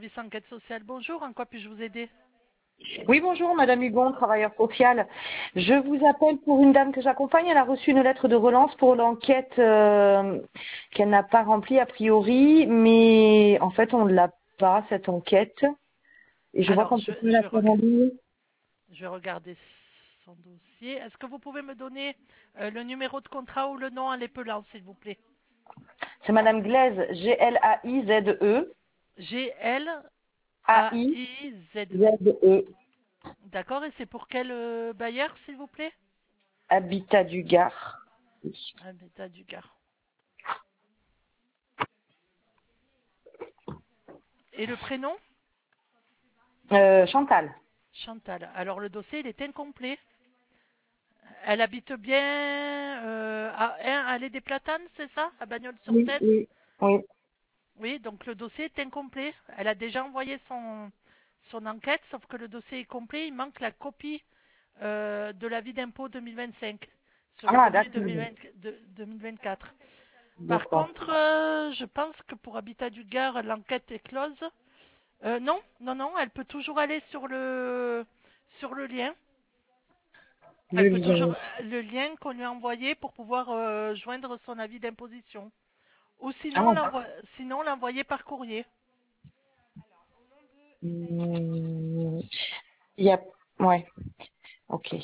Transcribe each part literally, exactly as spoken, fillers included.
service enquête sociale. Bonjour, en quoi puis-je vous aider? Oui, bonjour, Madame Hugon, travailleur social. Je vous appelle pour une dame que j'accompagne. Elle a reçu une lettre de relance pour l'enquête euh, qu'elle n'a pas remplie a priori, mais en fait, on ne l'a pas, cette enquête. Et je vois Alors, qu'on je, peut pas je la vais faire rega- en ligne. je vais regarder son dossier. Est-ce que vous pouvez me donner euh, le numéro de contrat ou le nom en l'épelant, s'il vous plaît? C'est Madame Glaise, G L A I Z E, G-L-A-I-Z-E. A-I-Z-E, D'accord, et c'est pour quel euh, bailleur, s'il vous plaît? Habitat du Gard. Habitat du Gard. Et le prénom? Euh, Chantal. Chantal. Alors, le dossier, il est incomplet. Elle habite bien euh, à un Allée des Platanes, c'est ça? À Oui, Bagnols-sur-Cèze? oui, oui. Oui, donc le dossier est incomplet. Elle a déjà envoyé son, son enquête, sauf que le dossier est complet. Il manque la copie euh, de l'avis d'impôt deux mille vingt-cinq sur les Ah, revenus d'accord. deux mille vingt de- deux mille vingt-quatre. Par D'accord. contre, euh, je pense que pour Habitat du Gard, l'enquête est close. Euh, non, non, non, elle peut toujours aller sur le, sur le lien. Elle Le peut toujours lien. euh, le lien qu'on lui a envoyé pour pouvoir euh, joindre son avis d'imposition. Ou sinon Ah, l'envo- sinon l'envoyer par courrier. hum, il y a... Ouais, ok.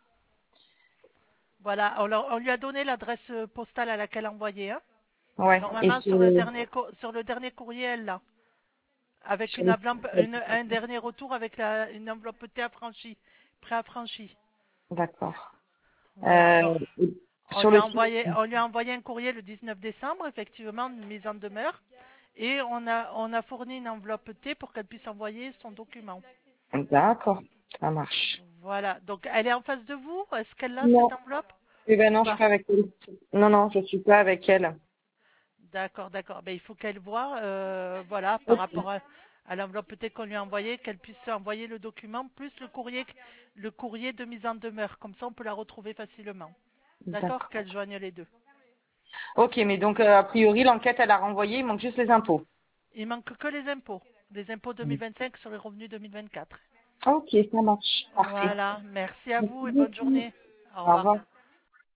Voilà, on, leur- on lui a donné l'adresse euh, postale à laquelle envoyer. Hein. Ouais, et Normalement, sur sur le le, dernier co- sur le dernier courrier, elle l'a. Avec sur une le enveloppe, une- un dernier retour avec la- une enveloppe T affranchie, préaffranchie. d'accord. Voilà. Donc, Euh, on sur lui le a site, envoyé, on lui a envoyé un courrier le dix-neuf décembre, effectivement, une mise en demeure, et on a, on a fourni une enveloppe T pour qu'elle puisse envoyer son document. d'accord, ça marche. Voilà. Donc, elle est en face de vous. Est-ce qu'elle a cette Non, enveloppe eh ben ou non, je suis pas? pas avec elle. Non, non, je suis pas avec elle. D'accord, d'accord. Ben, il faut qu'elle voit, euh, voilà, par Ok, rapport à, à l'enveloppe peut-être qu'on lui a envoyée, qu'elle puisse envoyer le document plus le courrier, le courrier de mise en demeure. Comme ça, on peut la retrouver facilement. D'accord, d'accord. qu'elle joigne les deux. Ok, mais donc euh, a priori l'enquête elle a renvoyé, il manque juste les impôts. Il manque que les impôts, les impôts deux mille vingt-cinq sur les revenus deux mille vingt-quatre. Ok, ça marche, parfait. Voilà. Merci à Merci vous et bonne beaucoup. journée. Au Au revoir. revoir.